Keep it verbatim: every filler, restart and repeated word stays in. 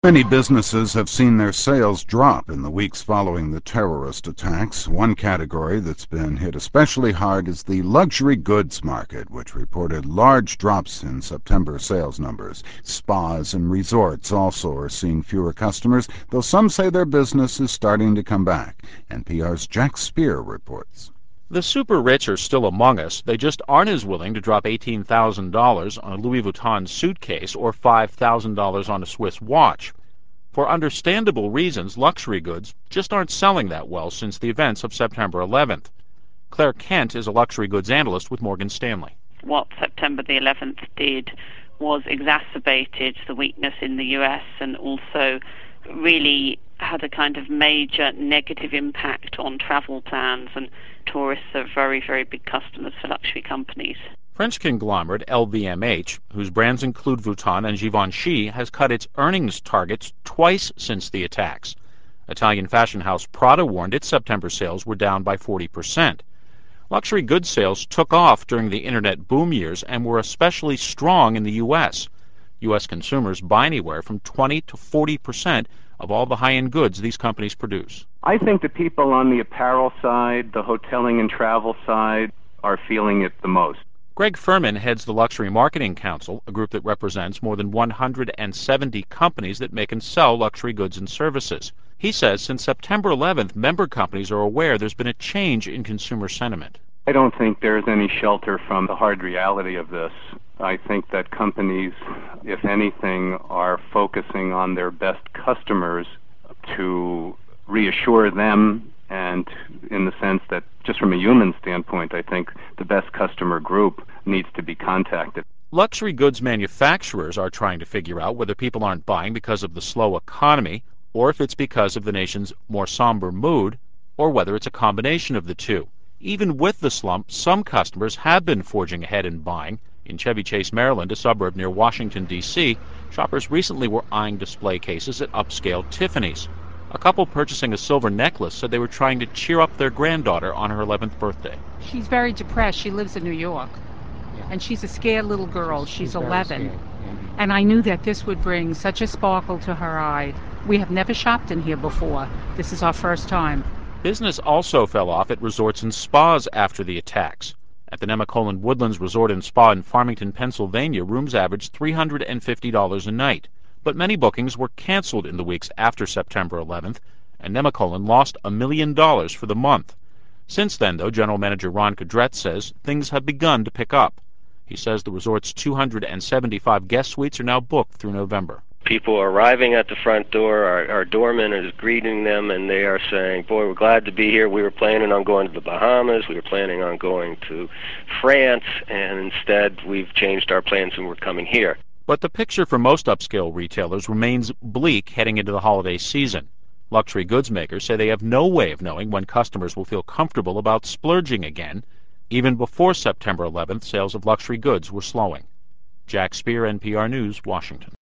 Many businesses have seen their sales drop in the weeks following the terrorist attacks. One category that's been hit especially hard is the luxury goods market, which reported large drops in September sales numbers. Spas and resorts also are seeing fewer customers, though some say their business is starting to come back. N P R's Jack Spear reports. The super rich are still among us. They just aren't as willing to drop eighteen thousand dollars on a Louis Vuitton suitcase or five thousand dollars on a Swiss watch. For understandable reasons, luxury goods just aren't selling that well since the events of September eleventh. Claire Kent is a luxury goods analyst with Morgan Stanley. What September the eleventh did was exacerbated the weakness in the U S and also really had a kind of major negative impact on travel plans, and tourists are very, very big customers for luxury companies. French conglomerate L V M H, whose brands include Vuitton and Givenchy, has cut its earnings targets twice since the attacks. Italian fashion house Prada warned its September sales were down by forty percent. Luxury goods sales took off during the internet boom years and were especially strong in the U S. U S consumers buy anywhere from twenty to forty percent of all the high-end goods these companies produce. I think the people on the apparel side, the hoteling and travel side, are feeling it the most. Greg Furman heads the Luxury Marketing Council, a group that represents more than one hundred seventy companies that make and sell luxury goods and services. He says since September eleventh, member companies are aware there's been a change in consumer sentiment. I don't think there's any shelter from the hard reality of this. I think that companies, if anything, are focusing on their best customers to reassure them, and in the sense that just from a human standpoint, I think the best customer group needs to be contacted. Luxury goods manufacturers are trying to figure out whether people aren't buying because of the slow economy, or if it's because of the nation's more somber mood, or whether it's a combination of the two. Even with the slump, some customers have been forging ahead and buying. In Chevy Chase, Maryland, a suburb near Washington, D C, shoppers recently were eyeing display cases at upscale Tiffany's. A couple purchasing a silver necklace said they were trying to cheer up their granddaughter on her eleventh birthday. She's very depressed. She lives in New York, yeah. And she's a scared little girl. She's, she's eleven. Yeah. And I knew that this would bring such a sparkle to her eye. We have never shopped in here before. This is our first time. Business also fell off at resorts and spas after the attacks. At the Nemacolin Woodlands Resort and Spa in Farmington, Pennsylvania, rooms averaged three hundred fifty dollars a night. But many bookings were canceled in the weeks after September eleventh, and Nemacolin lost a million dollars for the month. Since then, though, General Manager Ron Cadret says things have begun to pick up. He says the resort's two hundred seventy-five guest suites are now booked through November. People are arriving at the front door. Our, our doorman is greeting them, and they are saying, boy, we're glad to be here. We were planning on going to the Bahamas. We were planning on going to France, and instead we've changed our plans and we're coming here. But the picture for most upscale retailers remains bleak heading into the holiday season. Luxury goods makers say they have no way of knowing when customers will feel comfortable about splurging again. Even before September eleventh, sales of luxury goods were slowing. Jack Spear, N P R News, Washington.